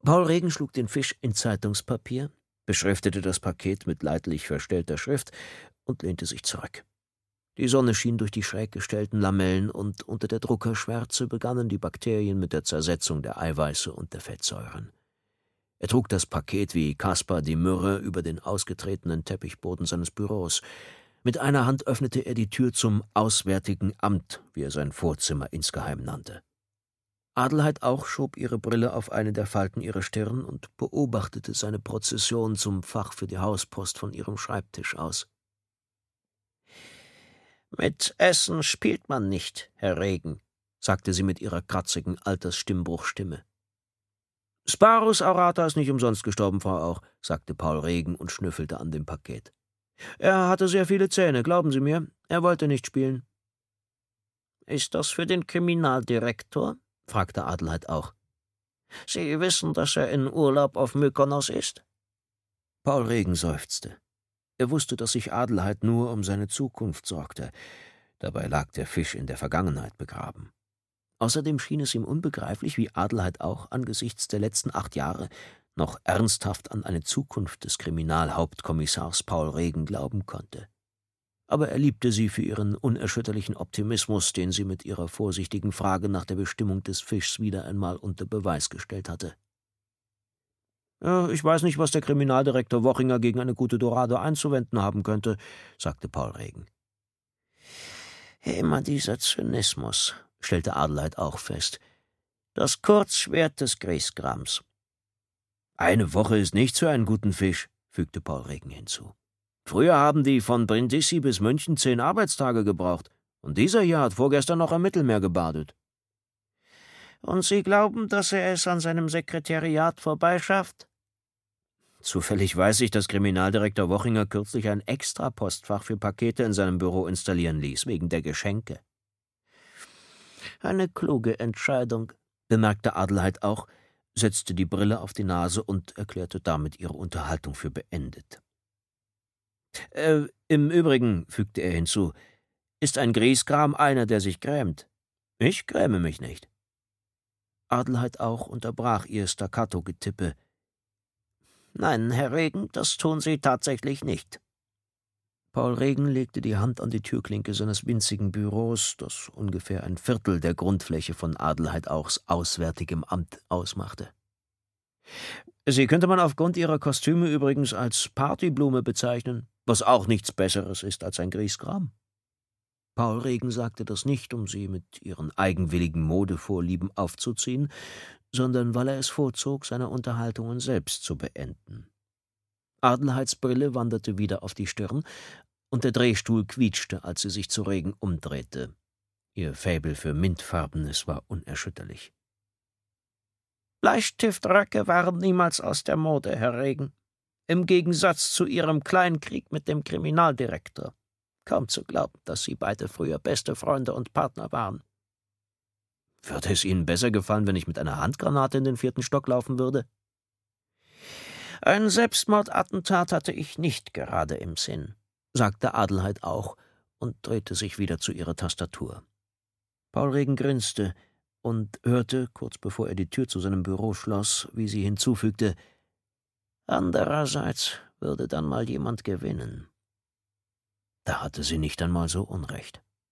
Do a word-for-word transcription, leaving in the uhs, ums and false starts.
Paul Regen schlug den Fisch in Zeitungspapier, beschriftete das Paket mit leidlich verstellter Schrift und lehnte sich zurück. Die Sonne schien durch die schräg gestellten Lamellen, und unter der Druckerschwärze begannen die Bakterien mit der Zersetzung der Eiweiße und der Fettsäuren. Er trug das Paket wie Kaspar die Myrrhe über den ausgetretenen Teppichboden seines Büros. Mit einer Hand öffnete er die Tür zum Auswärtigen Amt, wie er sein Vorzimmer insgeheim nannte. Adelheid auch schob ihre Brille auf eine der Falten ihrer Stirn und beobachtete seine Prozession zum Fach für die Hauspost von ihrem Schreibtisch aus. »Mit Essen spielt man nicht, Herr Regen«, sagte sie mit ihrer kratzigen Altersstimmbruchstimme. »Sparus aurata ist nicht umsonst gestorben, Frau Auch«, sagte Paul Regen und schnüffelte an dem Paket. »Er hatte sehr viele Zähne, glauben Sie mir. Er wollte nicht spielen.« »Ist das für den Kriminaldirektor?« fragte Adelheid auch. »Sie wissen, dass er in Urlaub auf Mykonos ist?« Paul Regen seufzte. Er wusste, dass sich Adelheid nur um seine Zukunft sorgte. Dabei lag der Fisch in der Vergangenheit begraben. Außerdem schien es ihm unbegreiflich, wie Adelheid auch angesichts der letzten acht Jahre noch ernsthaft an eine Zukunft des Kriminalhauptkommissars Paul Regen glauben konnte. Aber er liebte sie für ihren unerschütterlichen Optimismus, den sie mit ihrer vorsichtigen Frage nach der Bestimmung des Fischs wieder einmal unter Beweis gestellt hatte. »Ich weiß nicht, was der Kriminaldirektor Wochinger gegen eine gute Dorade einzuwenden haben könnte«, sagte Paul Regen. »Immer dieser Zynismus«, stellte Adelheid auch fest. »Das Kurzschwert des Griesgrams.« »Eine Woche ist nichts für einen guten Fisch«, fügte Paul Regen hinzu. »Früher haben die von Brindisi bis München zehn Arbeitstage gebraucht, und dieser hier hat vorgestern noch am Mittelmeer gebadet.« »Und Sie glauben, dass er es an seinem Sekretariat vorbeischafft?« »Zufällig weiß ich, dass Kriminaldirektor Wochinger kürzlich ein Extrapostfach für Pakete in seinem Büro installieren ließ, wegen der Geschenke.« »Eine kluge Entscheidung«, bemerkte Adelheid auch, setzte die Brille auf die Nase und erklärte damit ihre Unterhaltung für beendet. Äh, »Im Übrigen«, fügte er hinzu, »ist ein Griesgram einer, der sich grämt. Ich gräme mich nicht.« Adelheid auch unterbrach ihr Staccato-Getippe. »Nein, Herr Regen, das tun Sie tatsächlich nicht.« Paul Regen legte die Hand an die Türklinke seines winzigen Büros, das ungefähr ein Viertel der Grundfläche von Adelheid Auchs Auswärtigem Amt ausmachte. »Sie könnte man aufgrund Ihrer Kostüme übrigens als Partyblume bezeichnen, was auch nichts Besseres ist als ein Griesgram.« Paul Regen sagte das nicht, um sie mit ihren eigenwilligen Modevorlieben aufzuziehen, sondern weil er es vorzog, seine Unterhaltungen selbst zu beenden. Adelheids Brille wanderte wieder auf die Stirn, und der Drehstuhl quietschte, als sie sich zu Regen umdrehte. Ihr Faible für Mintfarbenes war unerschütterlich. »Bleistiftröcke waren niemals aus der Mode, Herr Regen. Im Gegensatz zu Ihrem Kleinkrieg mit dem Kriminaldirektor. Kaum zu glauben, dass Sie beide früher beste Freunde und Partner waren.« »Würde es Ihnen besser gefallen, wenn ich mit einer Handgranate in den vierten Stock laufen würde?« »Ein Selbstmordattentat hatte ich nicht gerade im Sinn«, sagte Adelheid auch und drehte sich wieder zu ihrer Tastatur. Paul Regen grinste und hörte, kurz bevor er die Tür zu seinem Büro schloss, wie sie hinzufügte, »Andererseits würde dann mal jemand gewinnen.« Da hatte sie nicht einmal so Unrecht.